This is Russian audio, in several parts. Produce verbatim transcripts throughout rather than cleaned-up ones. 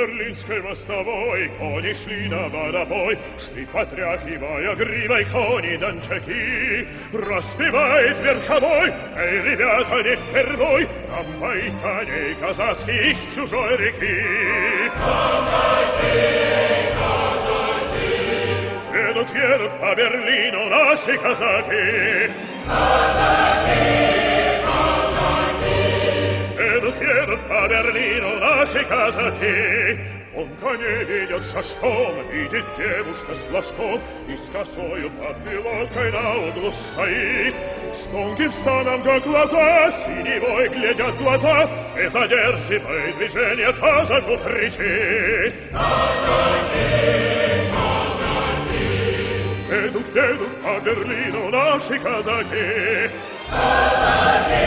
берлинской мостовой кони шли на водопой, шли потряхивая гривой кони дончаки. Распевает верховой: эй, ребята, не впервой, нам поить коней казацкий из чужой реки. Казаки, казаки, едут, едут по Берлину наши казаки. Казаки, едут, едут по Берлину наши казаки. Он коней ведет шашком, видит девушка с флажком и с косою под пилоткой на углу стоит. С тонким станом, как глаза, синевой глядят глаза, и задерживая движение, казаку кричит: казаки, казаки, едут, едут по Берлину наши казаки. Казаки,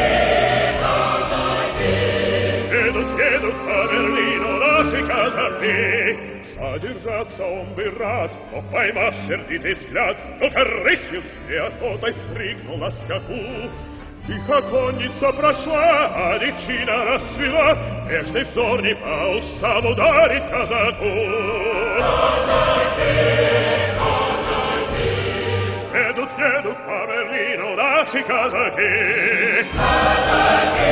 едут, едут по Берлину наши казаки. Задержаться он бы рад, но, поймав сердитый взгляд, только рысью с неохотой прыгнул на скаку. Тихо конница прошла, а девчина расцвела, нежный взор не по уставу дарит казаку. Казаки, казаки, едут, едут по Берлину наши казаки. Казаки,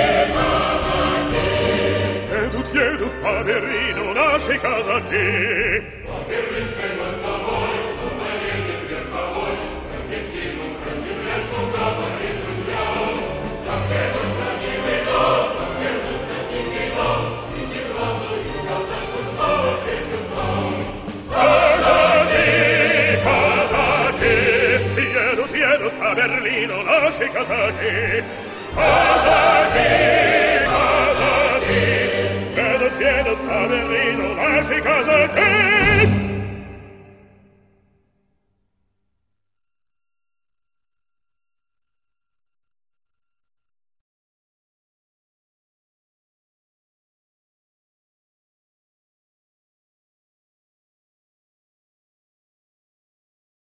едут, едут по Берлину наши казаки. По берлинской мостовой снова едет верховой, как девчину красивее, что говорит друзьям. Так едут за ним идут, так едут за ним идут, синим глазом и глаза, что снова кричат нам. Казаки, казаки, едут, едут по Берлину наши казаки. Казаки, едут по Берлину наши казаки.